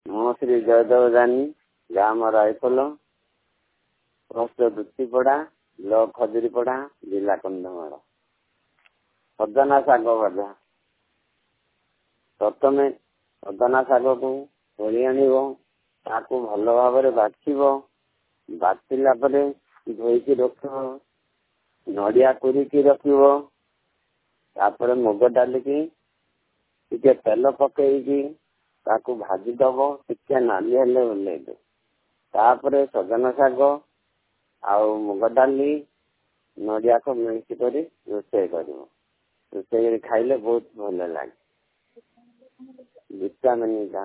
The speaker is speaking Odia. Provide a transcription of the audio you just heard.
ମୁଁ ଶ୍ରୀ ଜୟଦେବ ଜାନି, ଗାଁ ମୋର ରାୟପୋଲ, ପୋଷ୍ଟ ଦୁତିପଡ଼ା, ବ୍ଲକ ଖଜୁରୀପଡ଼ା, ଜିଲ୍ଲା କନ୍ଧମାଳ। ସଜନା ଶାଗ ଭଜା। ପ୍ରଥମେ ସଜନା ଶାଗକୁ ତୋଳି ଆଣିବ, ତାକୁ ଭଲ ଭାବରେ ବାଛିବ। ବାଛିଲା ପରେ ଧୋଇକି ରଖିବ, ନଡ଼ିଆ କୋରିକି ରଖିବ। ତାପରେ ମୁଗ ଡାଲିକି ଟିକେ ତେଲ ପକେଇକି ତାକୁ ଭାଜି ଦବ, ଟିକେ ନାଲି ହେଲେ ଓହ୍ଲେଇ ଦବ। ତାପରେ ସଜନା ଶାଗ ଆଉ ମୁଗ ଡାଲି ନଡ଼ିଆକୁ ମିକ୍ସ କରି ରୋଷେଇ କରିବ। ରୋଷେଇ କରି ଖାଇଲେ ବହୁତ ଭଲ ଲାଗେ। ଭିଟାମିନ ଟା